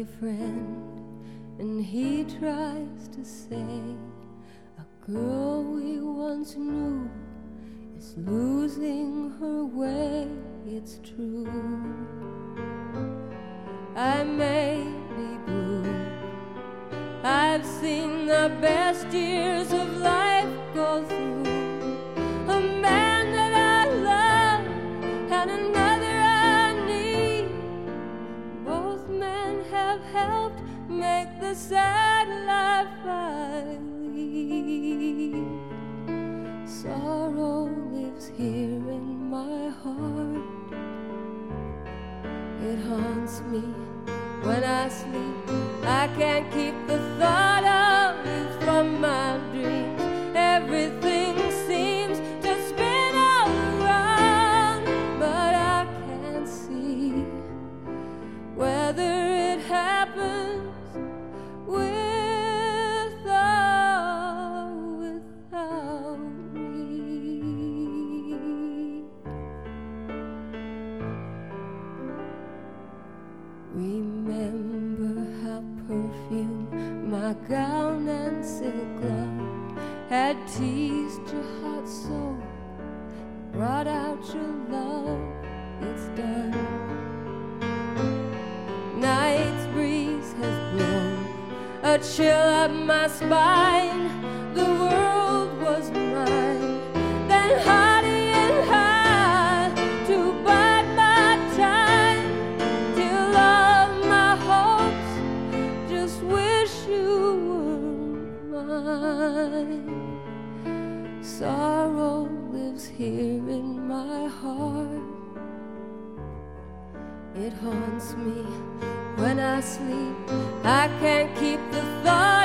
friend, and he tries to say a girl we once knew is losing her way. It's true. I may be blue. I've seen the best years of life go through. A man that I love and another I need. Both men have helped make the sad life I lead. Sorrow lives here in my heart. It haunts me when I sleep. I can't keep the thought of you from my dreams. Everything seems to spin all around, but I can't see whether it happens with or without me. Remember how perfume, my gown and silk glove had teased your heart so, brought out your love. It's done. Night's breeze has blown a chill up my spine. The world was mine, then hardy and high to bide my time till all my hopes just wish you were mine. Sorrow lives here in my heart. It haunts me when I sleep. I can't keep the thought